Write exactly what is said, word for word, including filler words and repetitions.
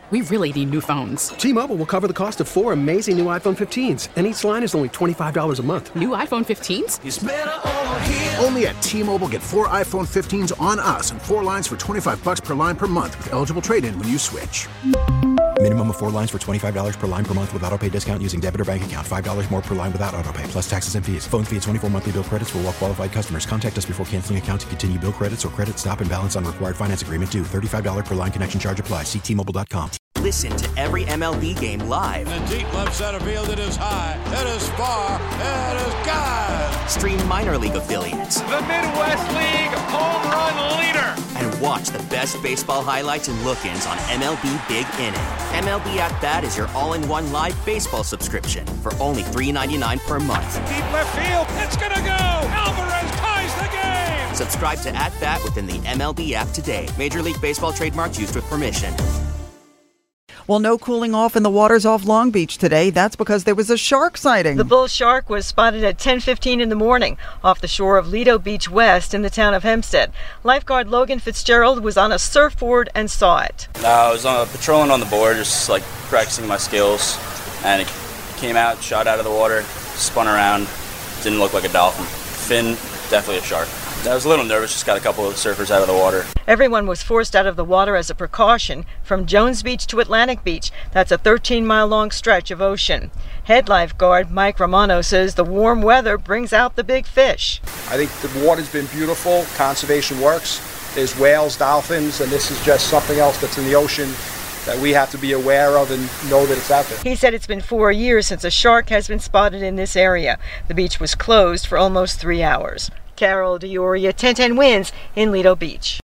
We really need new phones. T-Mobile will cover the cost of four amazing new iPhone fifteens, and each line is only twenty-five dollars a month. New iPhone fifteens? It's better over here. Only at T-Mobile, get four iPhone fifteens on us and four lines for twenty-five dollars per line per month with eligible trade-in when you switch. Minimum of four lines for twenty-five dollars per line per month with autopay discount using debit or bank account. five dollars more per line without autopay, plus taxes and fees. Phone fee at twenty-four monthly bill credits for well-qualified customers. Contact us before canceling account to continue bill credits or credit stop and balance on required finance agreement due. thirty-five dollars per line connection charge applies. See T Mobile dot com. Listen to every M L B game live. In the deep left center field, it is high, it is far, it is gone. Stream minor league affiliates. The Midwest League home run leader. And watch the best baseball highlights and look-ins on M L B Big Inning. M L B At Bat is your all-in-one live baseball subscription for only three dollars and ninety-nine cents per month. Deep left field, it's gonna go. Alvarez ties the game. Subscribe to At Bat within the M L B app today. Major League Baseball trademarks used with permission. Well, no cooling off in the waters off Long Beach today. That's because there was a shark sighting. The bull shark was spotted at ten fifteen in the morning off the shore of Lido Beach West in the town of Hempstead. Lifeguard Logan Fitzgerald was on a surfboard and saw it. Uh, I was on, patrolling on the board, just like practicing my skills, and it came out, shot out of the water, spun around, didn't look like a dolphin. Fin, definitely a shark. I was a little nervous, just got a couple of surfers out of the water. Everyone was forced out of the water as a precaution from Jones Beach to Atlantic Beach. That's a thirteen mile long stretch of ocean. Head lifeguard Mike Romano says the warm weather brings out the big fish. I think the water's been beautiful. Conservation works. There's whales, dolphins, and this is just something else that's in the ocean that we have to be aware of and know that it's out there. He said it's been four years since a shark has been spotted in this area. The beach was closed for almost three hours. Carol DeOria, ten ten Wins in Lido Beach.